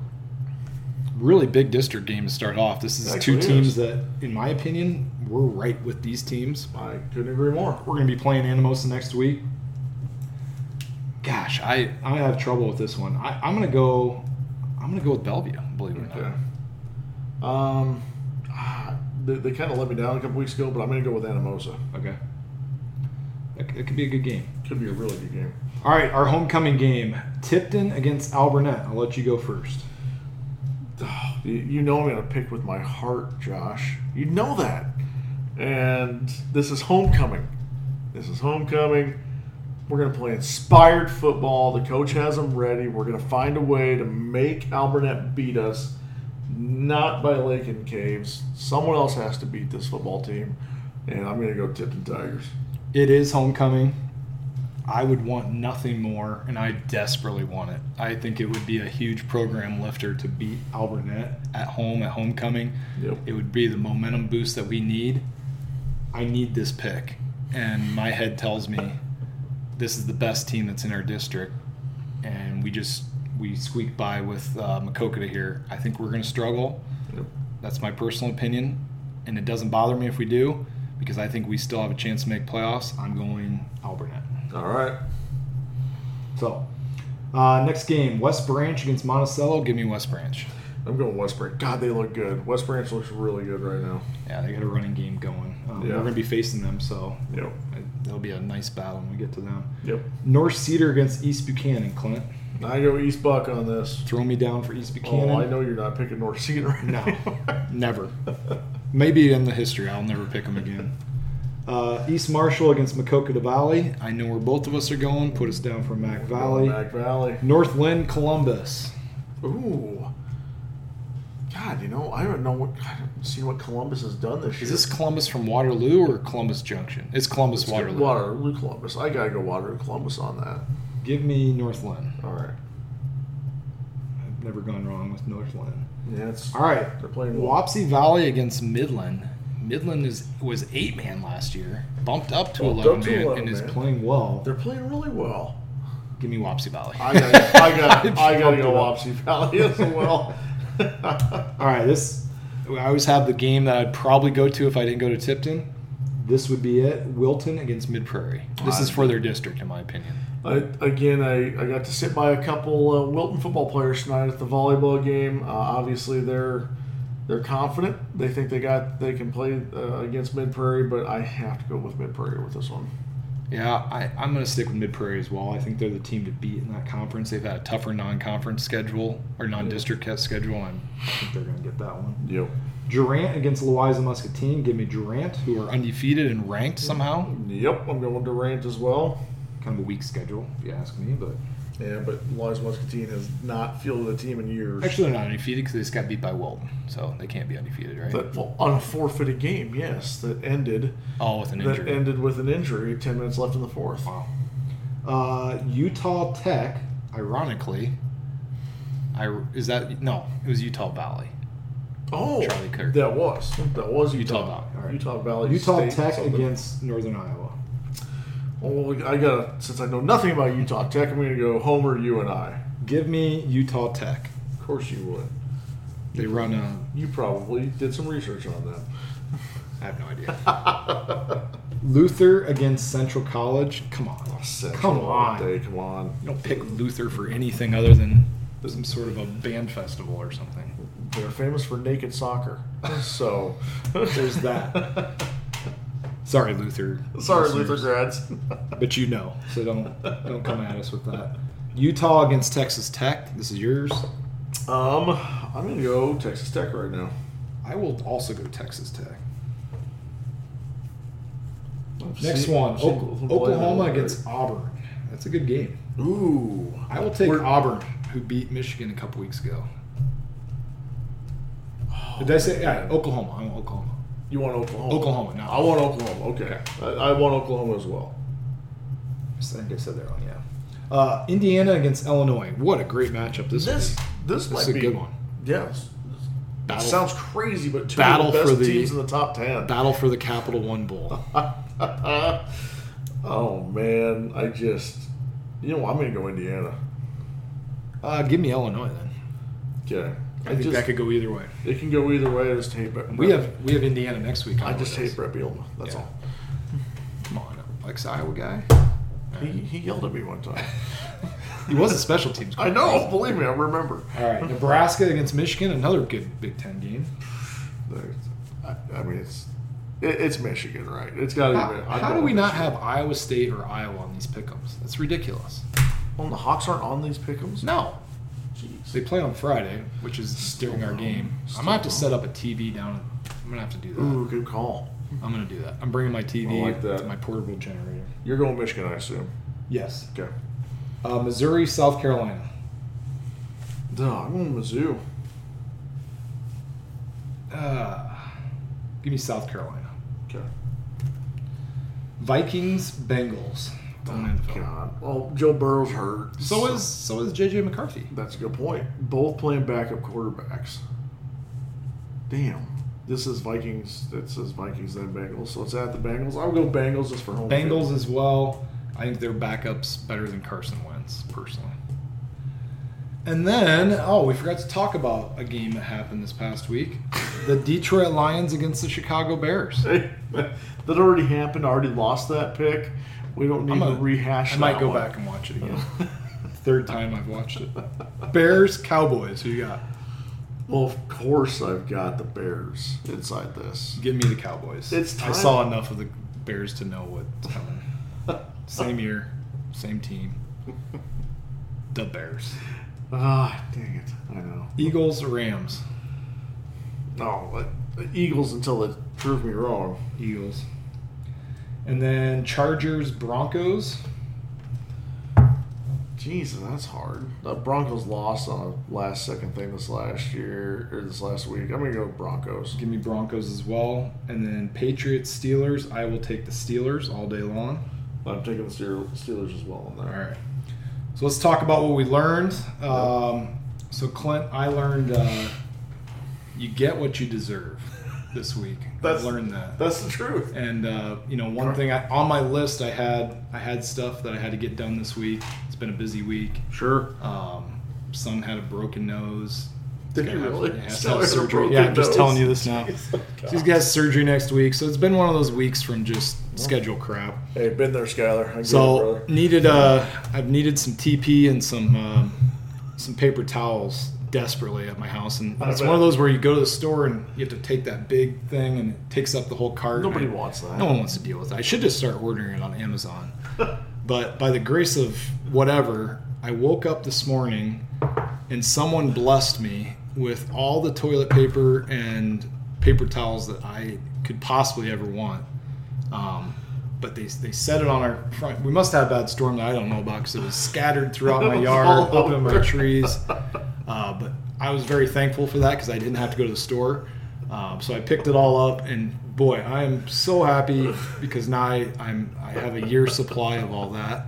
Really big district game to start off. This is two teams is. that, in my opinion, we're right with these teams. I couldn't agree more. We're going to be playing Anamosa next week. Gosh, I, I have trouble with this one. I, I'm going to go. I'm going to go with Bellevue. Believe it or okay. not. Um, they, they kind of let me down a couple weeks ago, but I'm going to go with Anamosa. Okay. It, it could be a good game. Could be a really good game. All right, our homecoming game: Tipton against Alburnett. I'll let you go first. Oh, you know I'm going to pick with my heart, Josh. You know that. And this is homecoming. This is homecoming. We're going to play inspired football. The coach has them ready. We're going to find a way to make Alburnett beat us, not by Lake and Caves. Someone else has to beat this football team, and I'm going to go Tipton Tigers. It is homecoming. I would want nothing more, and I desperately want it. I think it would be a huge program lifter to beat Alburnett at home, at homecoming. Yep. It would be the momentum boost that we need. I need this pick, and my head tells me this is the best team that's in our district, and we just we squeak by with uh, Maquoketa here. I think we're going to struggle. Yep. That's my personal opinion, and it doesn't bother me if we do because I think we still have a chance to make playoffs. I'm going Alburnett. All right. So, uh, next game, West Branch against Monticello. Give me West Branch. I'm going West Branch. God, they look good. West Branch looks really good right now. Yeah, they got a running game going. Um, yeah. We're going to be facing them, so yep. That'll be a nice battle when we get to them. Yep. North Cedar against East Buchanan, Clint. I go East Buck on this. Throw me down for East Buchanan. Oh, I know you're not picking North Cedar. No, never. Maybe in the history, I'll never pick them again. Uh, East Marshall against Maquoketa Valley. I know where both of us are going. Put us down for Mac Valley. Mac Valley. North Lynn, Columbus. Ooh. God, you know, I don't know what. I haven't seen what Columbus has done this year. Is this Columbus from Waterloo or Columbus Junction? It's Columbus It's Waterloo. Waterloo, Columbus. I gotta go Waterloo, Columbus on that. Give me North Lynn. All right. I've never gone wrong with North Lynn. Yeah, it's All right. They're playing well. Wapsie Valley against Midland. Midland is was eight man last year, bumped up to Bumped eleven up to man, eleven and is man. playing well. They're playing really well. Give me Wapsie Valley. I got, I got, I got to go Bumped Wapsie Valley as well. All right, this I always have the game that I'd probably go to if I didn't go to Tipton. This would be it. Wilton against Mid Prairie. This is for their district, in my opinion. I, again, I, I got to sit by a couple uh, Wilton football players tonight at the volleyball game. Uh, obviously, they're they're confident. They think they got they can play uh, against Mid Prairie, but I have to go with Mid Prairie with this one. Yeah, I, I'm going to stick with Mid Prairie as well. I think they're the team to beat in that conference. They've had a tougher non-conference schedule or non-district yeah. schedule, and I think they're going to get that one. Yep. Durant against Louisa Muscatine. Give me Durant, who are undefeated and ranked somehow. Yep, I'm going Durant as well. Kind of a weak schedule, if you ask me, but yeah, but Louisa Muscatine has not fielded a team in years. Actually, they're not undefeated because they just got beat by Wilton, so they can't be undefeated, right? But, well, on a forfeited game, yes, that ended. Oh, with an that injury. ended with an injury. Ten minutes left in the fourth. Wow. Uh, Utah Tech, ironically, I is that no? It was Utah Valley. Oh, Charlie Kirk. that was that was Utah, Utah Valley. All right. Utah Valley. Utah State Tech something. against Northern Iowa. Well, I gotta since I know nothing about Utah Tech, I'm gonna go Homer, you and I. Give me Utah Tech. Of course you would. They run a. You probably did some research on them. I have no idea. Luther against Central College. Come on. Central Come all on. day, come on. You don't pick Luther for anything other than some sort of a band festival or something. They're famous for naked soccer, so There's that. Sorry, Luther. Sorry, listeners. Luther grads. But you know, so don't don't come at us with that. Utah against Texas Tech. This is yours. Um, I'm gonna go Texas Tech right now. I will also go Texas Tech. I've Next seen- one, I've seen O- them play Oklahoma them against Auburn. That's a good game. Ooh, I will take We're- Auburn, who beat Michigan a couple weeks ago. Did I say yeah, Oklahoma? I want Oklahoma. You want Oklahoma? Oklahoma, no. I want Oklahoma. Okay, I, I want Oklahoma as well. I think I said that wrong. Yeah. Uh, Indiana against Illinois. What a great matchup this This is. this This might is a be good one. Yes. Battle- it sounds crazy, but two battle of the best for the- teams in the top ten. Battle for the Capital One Bowl. Oh man, I just you know I'm gonna go Indiana. Uh, give me Illinois then. Okay, I, think just, that could go either way. it can go either way. I just hate Brett. We have we have Indiana next week. I know just it is. hate Brett Bielema. That's Yeah. all. Come on, like Iowa guy. He, he yelled at me one time. He was a special teams coach. I know. Believe me, I remember. All right, Nebraska against Michigan, another good Big Ten game. I, I mean, it's it, it's Michigan, right? It's got to How, be. how do we not have Iowa State or Iowa on these pick'ems? That's ridiculous. Well, the Hawks aren't on these pick'ems. No, Jeez. they play on Friday, which is during our wrong. game. I'm Still gonna have to wrong. set up a T V down. I'm gonna have to do that. Ooh, good call. I'm gonna do that. I'm bringing my T V I like that. to my portable generator. You're going Michigan, I assume. Yes. Okay. Uh, Missouri, South Carolina. Duh, I'm going Mizzou. Uh, give me South Carolina. Okay. Vikings, Bengals. Don't Oh, info. God. Well, Joe Burrow's hurt. So is so is J J McCarthy. That's a good point. Both playing backup quarterbacks. Damn. This is Vikings. It says Vikings then Bengals. So it's at the Bengals. I'll go Bengals just for home. Bengals field. as well. I think their backup's better than Carson Wentz, personally. And then, oh, we forgot to talk about a game that happened this past week. The Detroit Lions against the Chicago Bears. that already happened. I already lost that pick. We don't need I'm to gonna- rehash I might that go one. back and watch it again. Third time I've watched it. Bears, Cowboys. Who you got? Well, of course I've got the Bears inside this. Give me the Cowboys. It's I time- saw enough of the Bears to know what's coming. Same year, same team. The Bears. Ah, dang it. I know. Eagles, Rams. No, but the Eagles until they prove me wrong. Eagles. And then Chargers, Broncos. Jesus, that's hard. The Broncos lost on a last second thing this last year or this last week. I'm gonna go with Broncos. Give me Broncos as well. And then Patriots, Steelers. I will take the Steelers all day long. I'm taking the Steelers as well on All there. right. So let's talk about what we learned. Um, so Clint, I learned uh, you get what you deserve this week. That's, I learned that. That's the truth. And uh, you know, one thing I, on my list, I had I had stuff that I had to get done this week. It's been a busy week. Sure. Um, son had a broken nose. Did He's he gonna have- really? yeah, has to Still have has a surgery. broken Yeah, I'm just nose? telling you this now. Jeez, oh God. He's got surgery next week, so it's been one of those weeks from just schedule crap. Hey, been there, Skyler. I get it, So brother. needed uh, I've needed some T P and some um, some paper towels desperately at my house, and I it's bet. one of those where you go to the store and you have to take that big thing and it takes up the whole cart. Nobody and I- wants that. No one wants to deal with it. I should just start ordering it on Amazon. But by the grace of whatever, I woke up this morning and someone blessed me with all the toilet paper and paper towels that I could possibly ever want. Um, but they they set it on our front. We must have a bad storm that I don't know about because it was scattered throughout my yard, All up in my over. trees. Uh, but I was very thankful for that because I didn't have to go to the store. Um, so I picked it all up, and boy, I am so happy because now I, I'm I have a year's supply of all that.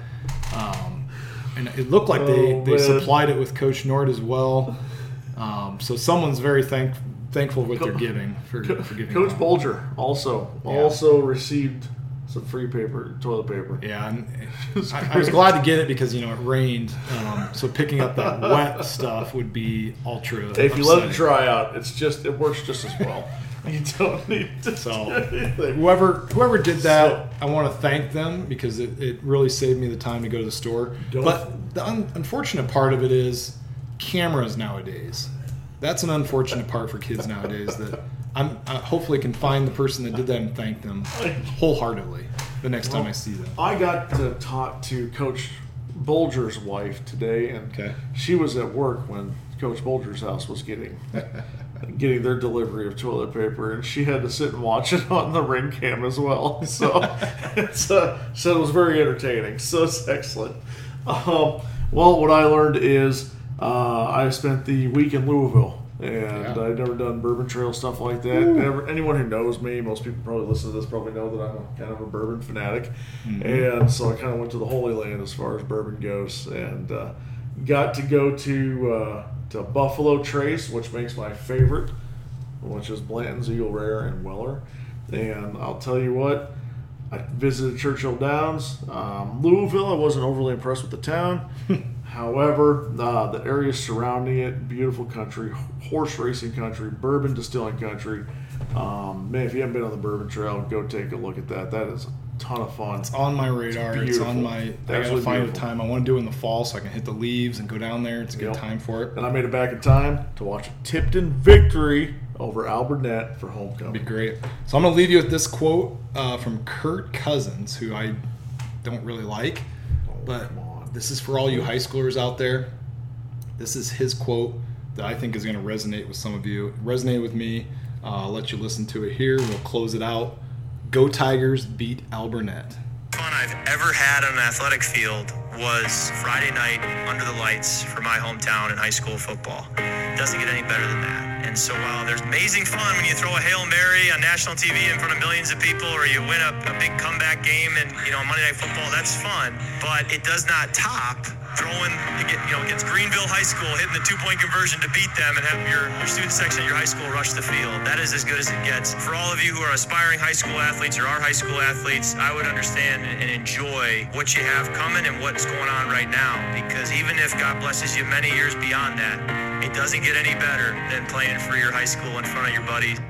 Um, and it looked like they, Oh, they man. supplied it with Coach Nord as well. Um, so someone's very thank, thankful with their giving for, for giving. Coach out. Bolger also Yeah. also received some free paper, toilet paper. Yeah, and I, I was glad to get it because you know it rained, um, so picking up that wet stuff would be ultra. If you let it upsetting. dry out, it's just it works just as well. You don't need to So do anything. whoever whoever did that, I want to thank them because it, it really saved me the time to go to the store. Don't- But the un- unfortunate part of it is cameras nowadays. That's an unfortunate part for kids nowadays that I'm I hopefully can find the person that did that and thank them wholeheartedly the next time I see them. I got to talk to Coach Bolger's wife today, and Okay. she was at work when Coach Bolger's house was getting getting their delivery of toilet paper, and she had to sit and watch it on the ring cam as well. So it's uh, so it was very entertaining. So it's excellent. Um, well, what I learned is uh, I spent the week in Louisville, and Yeah. I'd never done bourbon trail stuff like that. Never, anyone who knows me, most people probably listen to this probably know that I'm a, kind of a bourbon fanatic, and so I kind of went to the Holy Land as far as bourbon goes, and uh, got to go to uh, to Buffalo Trace, which makes my favorite, which is Blanton's Eagle Rare and Weller. And I'll tell you what, I visited Churchill Downs. Um, Louisville, I wasn't overly impressed with the town. However, uh, the area surrounding it, beautiful country, horse racing country, bourbon distilling country. Um, man, if you haven't been on the Bourbon Trail, go take a look at that. That is a ton of fun. It's on my radar. It's, beautiful. on my. I gotta Absolutely find a beautiful. time. I want to do it in the fall so I can hit the leaves and go down there. It's a good Yep. time for it. And I made it back in time to watch a Tipton victory over Alburnett for homecoming. Be great. So I'm gonna leave you with this quote uh, from Kirk Cousins, who I don't really like, but come on. this is for all you high schoolers out there. This is his quote that I think is going to resonate with some of you. It resonated with me. Uh, I'll let you listen to it here. We'll close it out. Go Tigers, beat Alburnett. Fun I've ever had on an athletic field was Friday night under the lights for my hometown in high school football. Doesn't get any better than that. And so while there's amazing fun when you throw a Hail Mary on national T V in front of millions of people, or you win a, a big comeback game and, you know, Monday Night Football, that's fun. But it does not top throwing, you know, against Greenville High School, hitting the two-point conversion to beat them and have your, your student section at your high school rush the field. That is as good as it gets. For all of you who are aspiring high school athletes or are high school athletes, I would understand and enjoy what you have coming and what's going on right now. Because even if God blesses you many years beyond that, it doesn't get any better than playing for your high school in front of your buddies.